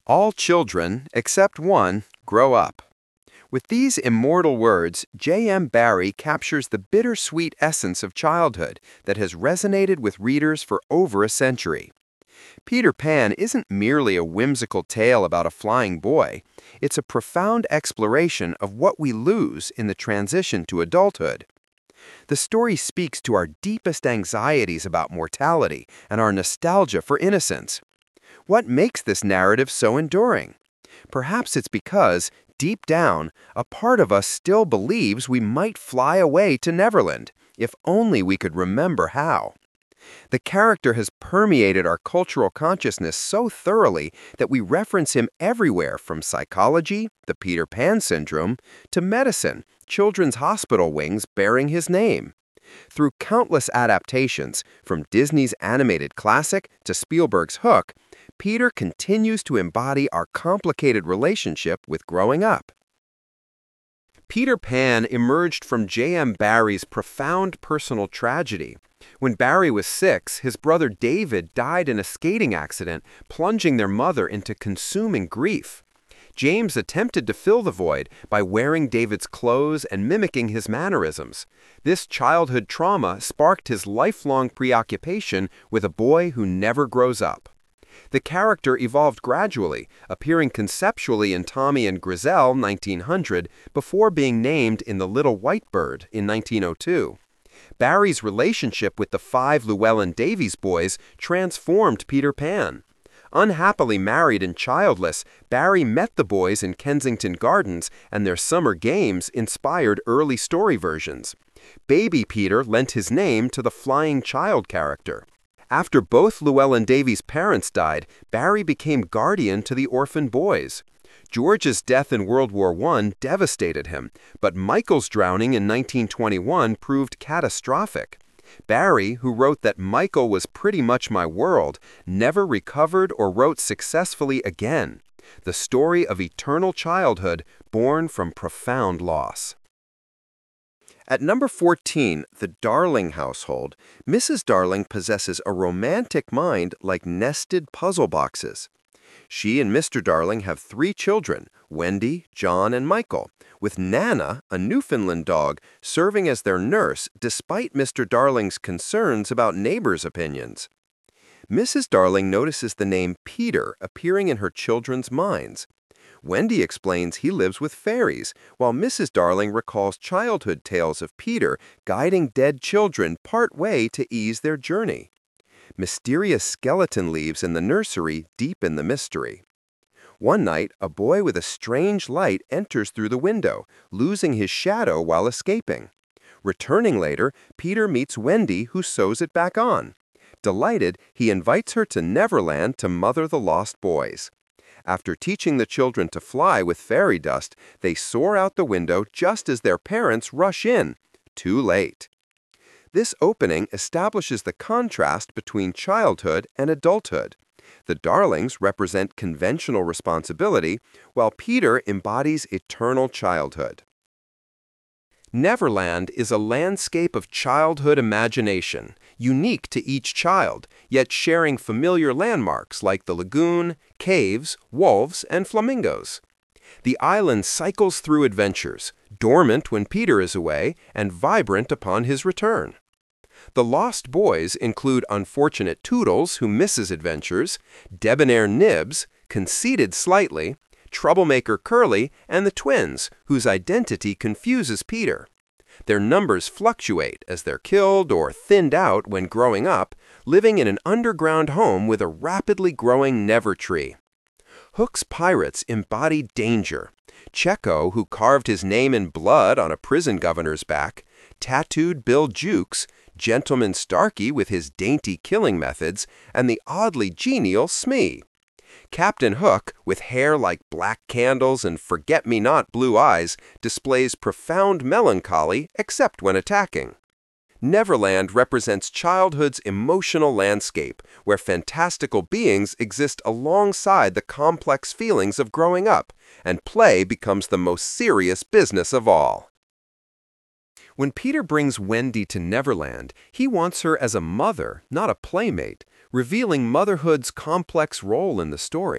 All children, except one, grow up. With these immortal words, J.M. Barrie captures the bittersweet essence of childhood that has resonated with readers for over a century. Peter Pan isn't merely a whimsical tale about a flying boy. It's a profound exploration of what we lose in the transition to adulthood. The story speaks to our deepest anxieties about mortality and our nostalgia for innocence. What makes this narrative so enduring? Perhaps it's because, deep down, a part of us still believes we might fly away to Neverland, if only we could remember how. The character has permeated our cultural consciousness so thoroughly that we reference him everywhere, from psychology, the Peter Pan syndrome, to medicine, children's hospital wings bearing his name. Through countless adaptations, from Disney's animated classic to Spielberg's Hook, Peter continues to embody our complicated relationship with growing up. Peter Pan emerged from J.M. Barrie's profound personal tragedy. When Barrie was 6, his brother David died in a skating accident, plunging their mother into consuming grief. James attempted to fill the void by wearing David's clothes and mimicking his mannerisms. This childhood trauma sparked his lifelong preoccupation with a boy who never grows up. The character evolved gradually, appearing conceptually in Tommy and Griselle 1900 before being named in The Little White Bird in 1902. Barrie's relationship with the 5 Llewellyn Davies boys transformed Peter Pan. Unhappily married and childless, Barrie met the boys in Kensington Gardens, and their summer games inspired early story versions. Baby Peter lent his name to the flying child character. After both Llewellyn Davies' parents died, Barrie became guardian to the orphan boys. George's death in World War I devastated him, but Michael's drowning in 1921 proved catastrophic. Barrie, who wrote that Michael was pretty much my world, never recovered or wrote successfully again. The story of eternal childhood born from profound loss. At number 14, The Darling Household, Mrs. Darling possesses a romantic mind like nested puzzle boxes. She and Mr. Darling have 3 children, Wendy, John, and Michael, with Nana, a Newfoundland dog, serving as their nurse despite Mr. Darling's concerns about neighbors' opinions. Mrs. Darling notices the name Peter appearing in her children's minds. Wendy explains he lives with fairies, while Mrs. Darling recalls childhood tales of Peter guiding dead children part way to ease their journey. Mysterious skeleton leaves in the nursery deepen the mystery. One night, a boy with a strange light enters through the window, losing his shadow while escaping. Returning later, Peter meets Wendy, who sews it back on. Delighted, he invites her to Neverland to mother the lost boys. After teaching the children to fly with fairy dust, they soar out the window just as their parents rush in. Too late. This opening establishes the contrast between childhood and adulthood. The Darlings represent conventional responsibility, while Peter embodies eternal childhood. Neverland is a landscape of childhood imagination, unique to each child, yet sharing familiar landmarks like the lagoon, caves, wolves, and flamingos. The island cycles through adventures, dormant when Peter is away and vibrant upon his return. The Lost Boys include unfortunate Toodles, who misses adventures, debonair Nibs, conceited slightly, troublemaker Curly, and the twins, whose identity confuses Peter. Their numbers fluctuate as they're killed or thinned out when growing up, living in an underground home with a rapidly growing Never Tree. Hook's pirates embody danger. Checo, who carved his name in blood on a prison governor's back, tattooed Bill Jukes, Gentleman Starkey with his dainty killing methods, and the oddly genial Smee. Captain Hook, with hair like black candles and forget-me-not blue eyes, displays profound melancholy except when attacking. Neverland represents childhood's emotional landscape, where fantastical beings exist alongside the complex feelings of growing up, and play becomes the most serious business of all. When Peter brings Wendy to Neverland, he wants her as a mother, not a playmate, revealing motherhood's complex role in the story.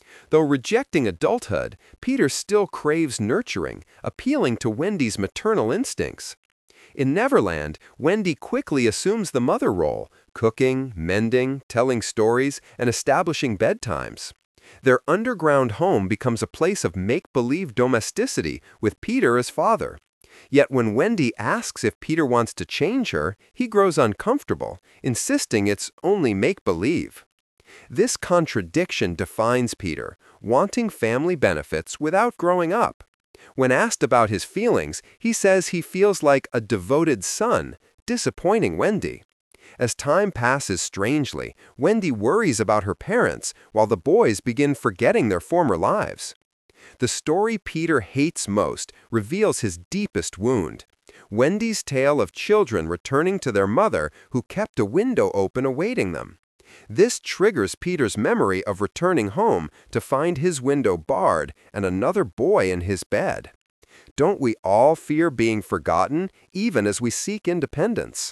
Though rejecting adulthood, Peter still craves nurturing, appealing to Wendy's maternal instincts. In Neverland, Wendy quickly assumes the mother role, cooking, mending, telling stories, and establishing bedtimes. Their underground home becomes a place of make-believe domesticity with Peter as father. Yet when Wendy asks if Peter wants to change her, he grows uncomfortable, insisting it's only make-believe. This contradiction defines Peter, wanting family benefits without growing up. When asked about his feelings, he says he feels like a devoted son, disappointing Wendy. As time passes strangely, Wendy worries about her parents, while the boys begin forgetting their former lives. The story Peter hates most reveals his deepest wound. Wendy's tale of children returning to their mother who kept a window open awaiting them. This triggers Peter's memory of returning home to find his window barred and another boy in his bed. Don't we all fear being forgotten, even as we seek independence?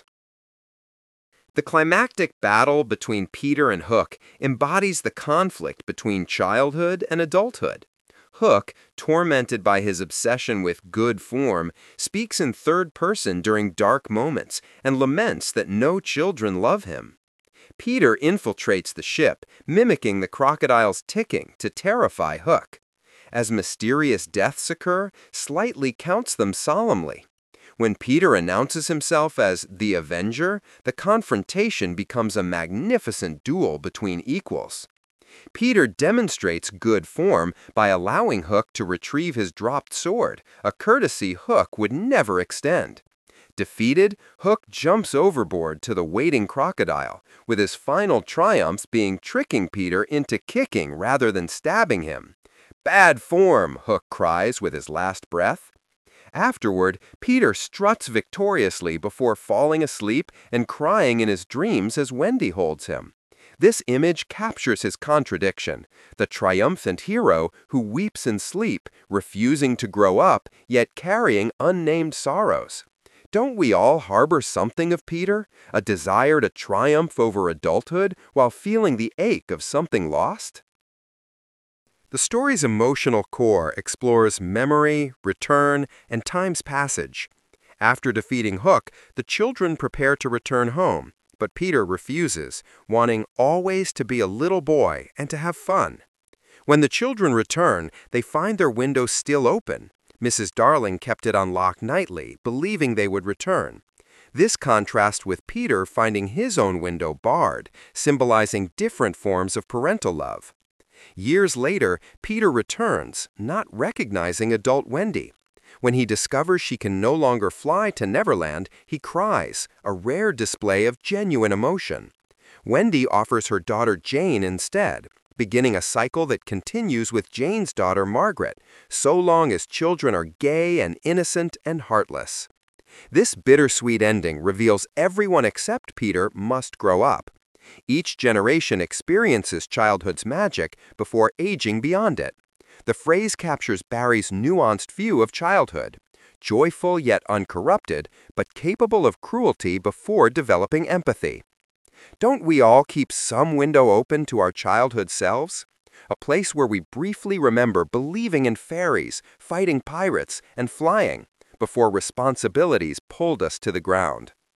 The climactic battle between Peter and Hook embodies the conflict between childhood and adulthood. Hook, tormented by his obsession with good form, speaks in third person during dark moments and laments that no children love him. Peter infiltrates the ship, mimicking the crocodile's ticking to terrify Hook. As mysterious deaths occur, Slightly counts them solemnly. When Peter announces himself as the Avenger, the confrontation becomes a magnificent duel between equals. Peter demonstrates good form by allowing Hook to retrieve his dropped sword, a courtesy Hook would never extend. Defeated, Hook jumps overboard to the waiting crocodile, with his final triumphs being tricking Peter into kicking rather than stabbing him. "Bad form," Hook cries with his last breath. Afterward, Peter struts victoriously before falling asleep and crying in his dreams as Wendy holds him. This image captures his contradiction, the triumphant hero who weeps in sleep, refusing to grow up, yet carrying unnamed sorrows. Don't we all harbor something of Peter, a desire to triumph over adulthood while feeling the ache of something lost? The story's emotional core explores memory, return, and time's passage. After defeating Hook, the children prepare to return home, but Peter refuses, wanting always to be a little boy and to have fun. When the children return, they find their window still open. Mrs. Darling kept it unlocked nightly, believing they would return. This contrasts with Peter finding his own window barred, symbolizing different forms of parental love. Years later, Peter returns, not recognizing adult Wendy. When he discovers she can no longer fly to Neverland, he cries, a rare display of genuine emotion. Wendy offers her daughter Jane instead, beginning a cycle that continues with Jane's daughter Margaret, so long as children are gay and innocent and heartless. This bittersweet ending reveals everyone except Peter must grow up. Each generation experiences childhood's magic before aging beyond it. The phrase captures Barrie's nuanced view of childhood, joyful yet uncorrupted, but capable of cruelty before developing empathy. Don't we all keep some window open to our childhood selves? A place where we briefly remember believing in fairies, fighting pirates, and flying, before responsibilities pulled us to the ground.